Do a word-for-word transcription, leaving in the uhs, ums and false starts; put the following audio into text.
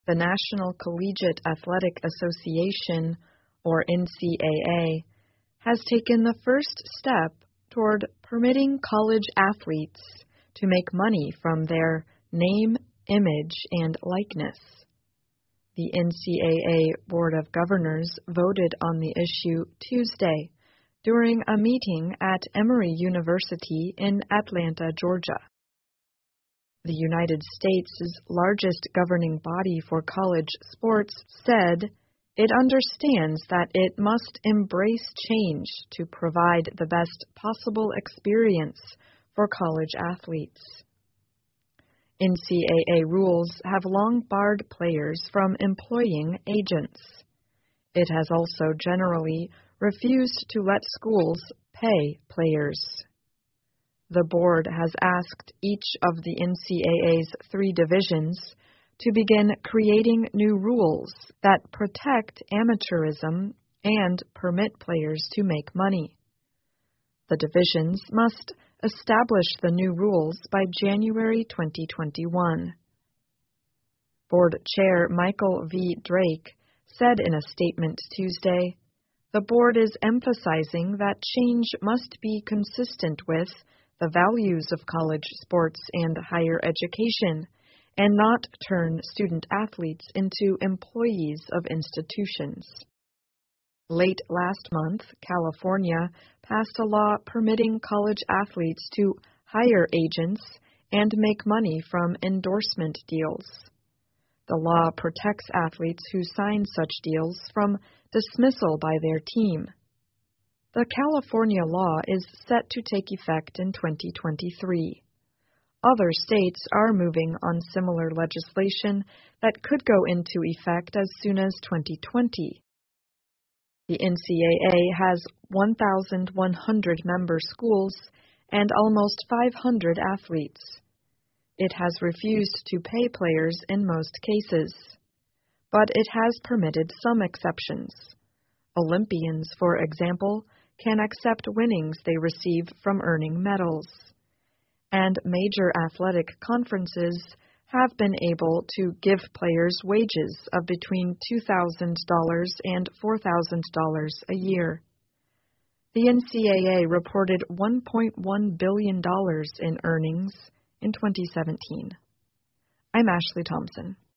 The National Collegiate Athletic Association, or N C A A, has taken the first step toward permitting college athletes to make money from their name, image, and likeness. The N C A A Board of Governors voted on the issue Tuesday during a meeting at Emory University in Atlanta, Georgia. The United States' largest governing body for college sports said it understands that it must embrace change to provide the best possible experience for college athletes. N C A A rules have long barred players from employing agents. It has also generally refused to let schools pay players. The board has asked each of the N C A A's three divisions to begin creating new rules that protect amateurism and permit players to make money. The divisions must establish the new rules by January twenty twenty-one. Board Chair Michael V. Drake said in a statement Tuesday, "The board is emphasizing that change must be consistent with the values of college sports and higher education, and not turn student athletes into employees of institutions." Late last month, California passed a law permitting college athletes to hire agents and make money from endorsement deals. The law protects athletes who sign such deals from dismissal by their team. The California law is set to take effect in twenty twenty-three. Other states are moving on similar legislation that could go into effect as soon as twenty twenty. The N C A A has one thousand one hundred member schools and almost five hundred athletes. It has refused to pay players in most cases, but it has permitted some exceptions. Olympians, for example, can accept winnings they receive from earning medals. And major athletic conferences have been able to give players wages of between two thousand dollars and four thousand dollars a year. The N C A A reported one point one billion dollars in earnings in twenty seventeen. I'm Ashley Thompson.